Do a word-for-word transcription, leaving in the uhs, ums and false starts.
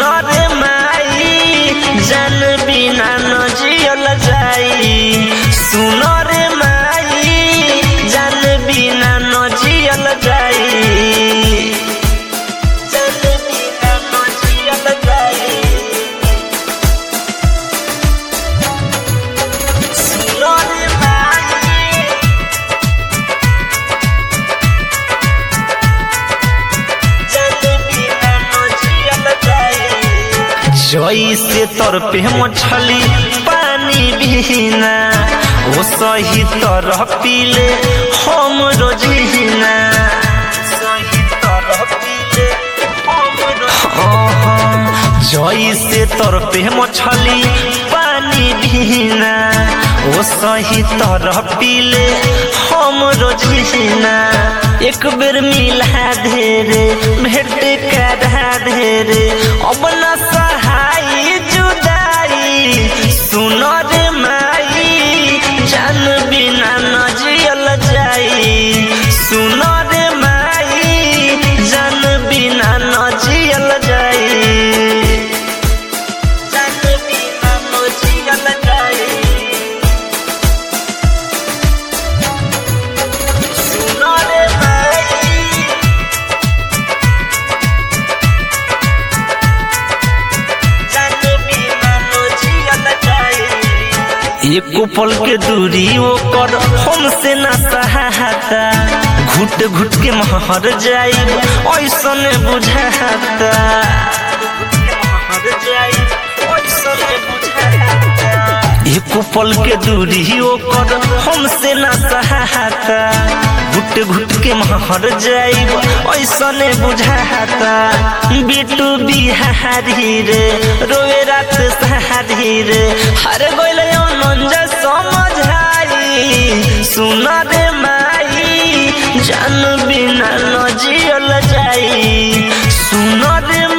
सुन रे माई जान बिना न जियल जाई सुन रे माई जान बिना न जियल जाई जान बिना न जियल जाई सुन रे माई जान बिना न जियल जाई जई से तोर पे मछली पानी बिना ओ सही तरह पीले हम रोजीना सही तरह पीले हम रोजीना जई से तोर पे मछली पानी बिना ओ सही तरह पीले हम रोजीना एक बेर मिला धेरे भेंट करा धेरे अब न सहाय जुदाई सुन रे माई जान बिना न जियल जाई सुन रे माई जान बिना न जियल जाई जान बिना न जियल जाई सुन रे एक पल के दूरी ओकर हमसे न सहाता घुट घुट के महर जाई ऐसन बुझाता एक पल के दूरी ओकर हमसे न सहाता घुट घुट के महर जाई ऐसन बुझाता बिटू बिहारी रे रोए रात सहारी रे हर गोइल मंजा समझाई सुन रे माई जान बिना न जियल जाई सुन रे